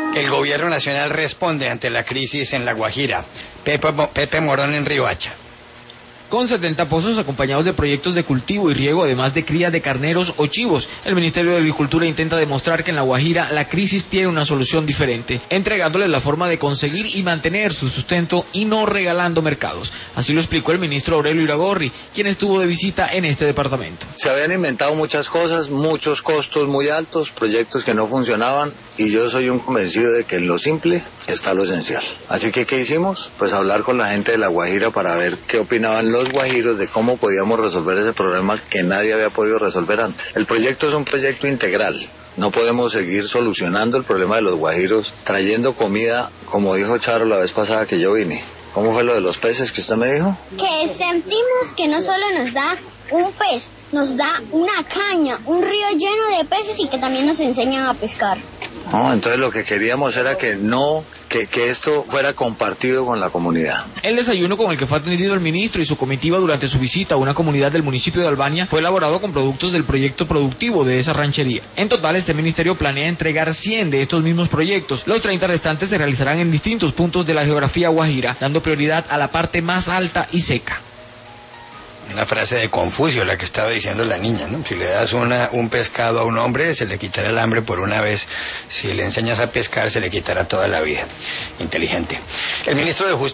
El gobierno nacional responde ante la crisis en La Guajira. Pepe Morón en Riohacha. Con 70 pozos acompañados de proyectos de cultivo y riego, además de cría de carneros o chivos, el Ministerio de Agricultura intenta demostrar que en La Guajira la crisis tiene una solución diferente, entregándoles la forma de conseguir y mantener su sustento y no regalando mercados. Así lo explicó el ministro Aurelio Iragorri, quien estuvo de visita en este departamento. Se habían inventado muchas cosas, muchos costos muy altos, proyectos que no funcionaban, y yo soy un convencido de que en lo simple está lo esencial. Así que, ¿qué hicimos? Pues hablar con la gente de La Guajira para ver qué opinaban los guajiros de cómo podíamos resolver ese problema que nadie había podido resolver antes. El proyecto es un proyecto integral. No podemos seguir solucionando el problema de los guajiros trayendo comida, como dijo Charo la vez pasada que yo vine. ¿Cómo fue lo de los peces que usted me dijo? Que sentimos que no solo nos da un pez, nos da una caña, un río lleno de peces y que también nos enseñan a pescar. No, entonces lo que queríamos era que esto fuera compartido con la comunidad. El desayuno con el que fue atendido el ministro y su comitiva durante su visita a una comunidad del municipio de Albania fue elaborado con productos del proyecto productivo de esa ranchería. En total, este ministerio planea entregar 100 de estos mismos proyectos. Los 30 restantes se realizarán en distintos puntos de la geografía guajira, dando prioridad a la parte más alta y seca. Una frase de Confucio, la que estaba diciendo la niña, ¿no? Si le das un pescado a un hombre, se le quitará el hambre por una vez. Si le enseñas a pescar, se le quitará toda la vida. Inteligente. El ministro de Justicia